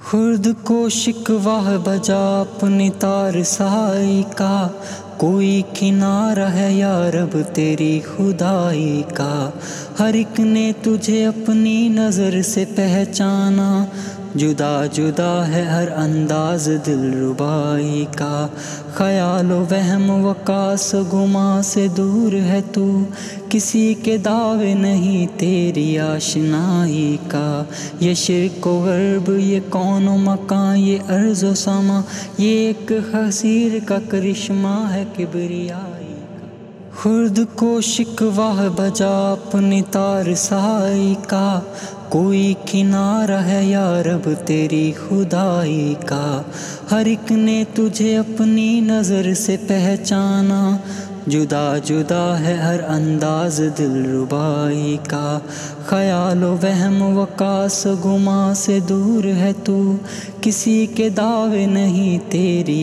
خرد کو شکوہ بجا اپنی تار سائی کا، کوئی کنارہ ہے یا رب تیری خدائی کا۔ ہر ایک نے تجھے اپنی نظر سے پہچانا، جدا جدا ہے ہر انداز دل ربائی کا۔ خیال و وہم وقاص گماں سے دور ہے تو، کسی کے دعوے نہیں تیری آشنائی کا۔ یہ شرق و غرب، یہ کون و مکان، یہ ارض و سما، یہ ایک حسیر کا کرشمہ ہے کبریائی کا۔ خرد کو شکوہ بجا اپنی تار سائی کا، کوئی کنارہ ہے یا رب تیری خدائی کا۔ ہر ایک نے تجھے اپنی نظر سے پہچانا، جدا جدا ہے ہر انداز دل ربائی کا۔ خیال و وہم وقاص گماں سے دور ہے تو، کسی کے دعوے نہیں تیری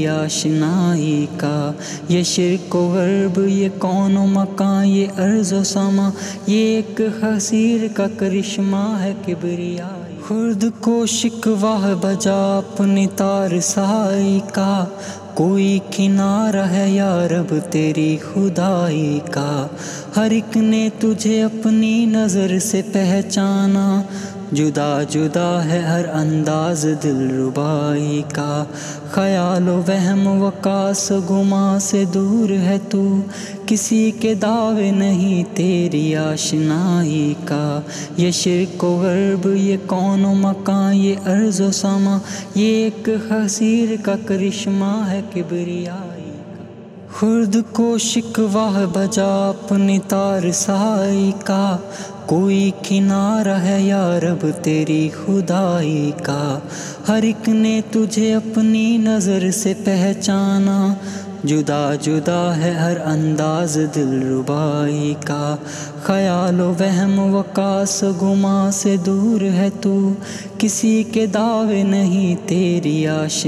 آشنائی کا۔ یہ شرق و غرب، یہ کون و مکان، یہ ارض و سما، یہ ایک حسیر کا کرشمہ ہے کبریائی۔ خرد کو شکوہ بجا اپنی تار سائی کا، کوئی کنارہ ہے یا رب تیری خدائی کا۔ ہر ایک نے تجھے اپنی نظر سے پہچانا، جدا جدا ہے ہر انداز دل ربائی کا۔ خیال و وہم وقاص گماں سے دور ہے تو، کسی کے دعوے نہیں تیری آشنائی کا۔ یہ شرق و غرب، یہ کون و مکان، یہ ارض و سما، یہ ایک حسیر کا کرشمہ ہے کبریائی کا۔ خرد کو شکوہ بجا اپنی تار سائی کا، کوئی کنارہ ہے یا رب تیری خدائی کا۔ ہر ایک نے تجھے اپنی نظر سے پہچانا، جدا جدا ہے ہر انداز دل ربائی کا۔ خیال و وہم وقاص گماں سے دور ہے تو، کسی کے دعوے نہیں تیری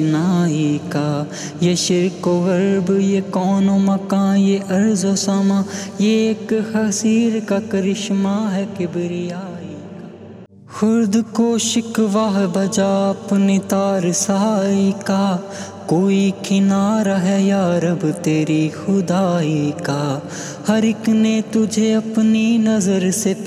آشنائی کا۔ یہ شرق و غرب، یہ کون و مکان، یہ ارض و سما، یہ ایک حسیر کا کرشمہ ہے کبریائی کا۔ خرد کو شکوہ بجا اپنی تار سائی کا، کوئی کنارہ ہے یا رب تیری خدائی کا۔ ہر ایک نے تجھے اپنی نظر سے